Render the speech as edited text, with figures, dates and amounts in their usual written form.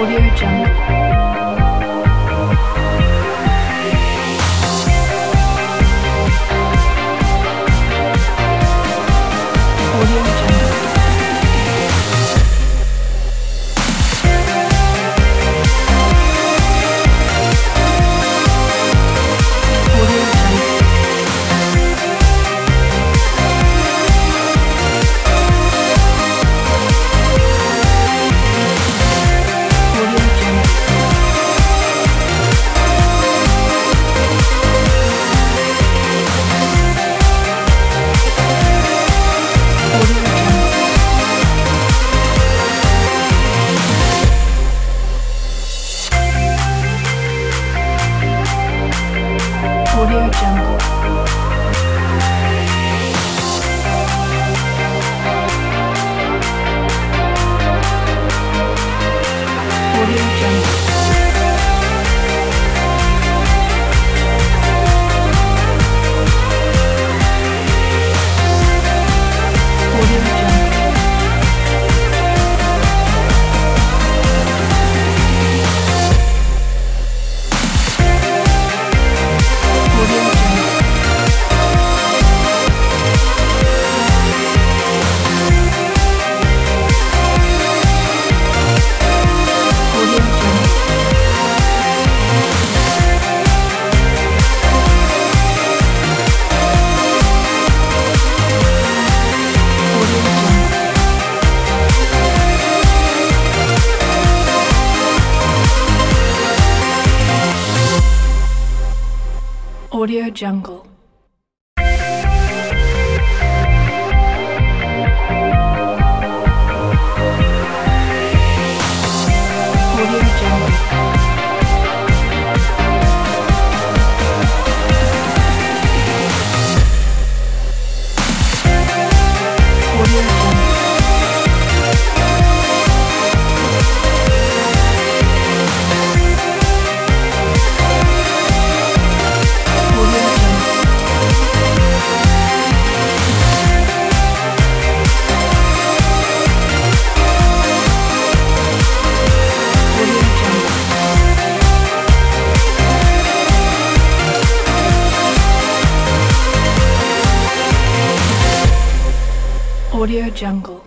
Audio Jungle. Audio Jungle. Audio Jungle. Audio Jungle. Audio Jungle. Audio Jungle. Audio Jungle. Audio Jungle. Audio Jungle. Audio Jungle. Audio Jungle. Audio Jungle. Audio Jungle. Audio Jungle. Audio Jungle. Audio Jungle. Audio Jungle.